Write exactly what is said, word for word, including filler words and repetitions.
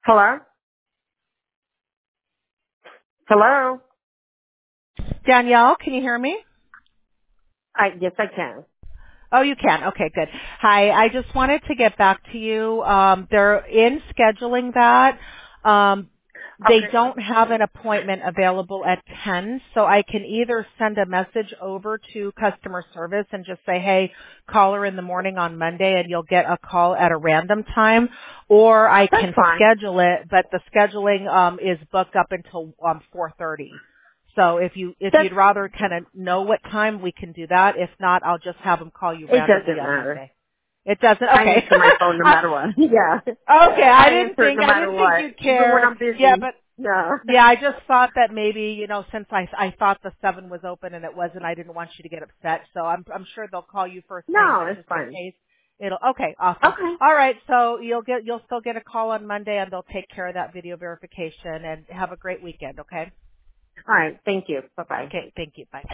Hello? Hello? Danielle, can you hear me? I, yes, I can. Oh, you can. Okay, good. Hi, I just wanted to get back to you. Um, they're in scheduling that. Um, they Okay. don't have an appointment available at ten, so I can either send a message over to customer service and just say, hey, call her in the morning on Monday and you'll get a call at a random time, or I That's can fine. schedule it, but the scheduling um, is booked up until um, four thirty. So if you if That's, you'd rather kind of know what time, we can do that. If not, I'll just have them call you it randomly doesn't on matter. Monday. It doesn't. I Okay. answer my phone no I, matter what. Yeah. okay. I I didn't answer it think no I matter didn't think what. you'd Even when care. I'm Yeah, busy. but No. yeah, I just thought that maybe you know since I I thought the seven was open and it wasn't, I didn't want you to get upset. So I'm I'm sure they'll call you first thing, No, but it's just in fine. case. It'll okay, awesome. Okay. All right, so you'll get you'll still get a call on Monday and they'll take care of that video verification and have a great weekend, okay? All right. Thank you. Bye-bye. Okay, thank you. Bye.